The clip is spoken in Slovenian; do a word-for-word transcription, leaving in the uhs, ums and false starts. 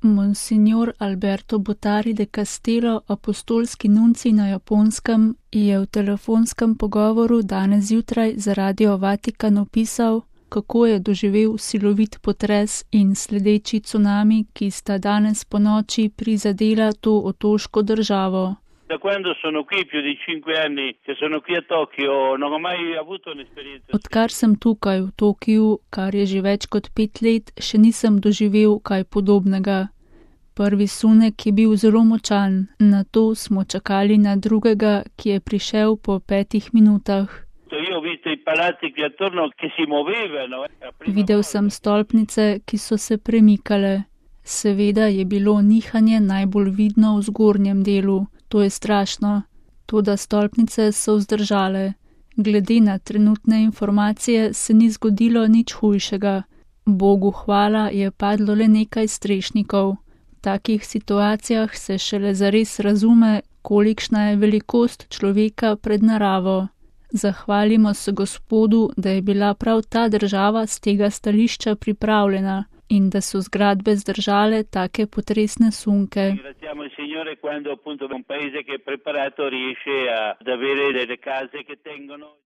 Monsignor Alberto Bottari de Castello, apostolski nuncij na Japonskem, je v telefonskem pogovoru danes zjutraj za Radio Vatikan opisal, kako je doživel silovit potres in sledeči cunami, ki sta danes ponoči prizadela to otoško državo. Da quando sono qui più di cinque anni che sono qui a Tokyo non ho mai avuto un'esperienza. Odkar sem tukaj v Tokiu, kar je že več kot pet let, še nisem doživel kaj podobnega. Prvi sunek je bil zelo močan, nato smo čakali na drugega, ki je prišel po petih minutah. Videl sem stolpnice, ki so se premikale. Seveda je bilo nihanje najbolj vidno v zgornjem delu. To je strašno. Toda stolpnice so vzdržale. Glede na trenutne informacije se ni zgodilo nič hujšega. Bogu hvala, je padlo le nekaj strešnikov. V takih situacijah se šele zares razume, kolikšna je velikost človeka pred naravo. Zahvalimo se Gospodu, da je bila prav ta država z tega stališča pripravljena in da so zgradbe zdržale take potresne sunke. Ringraziamo il Signore quando appunto un paese che è preparato riesce ad avere delle case che tengono.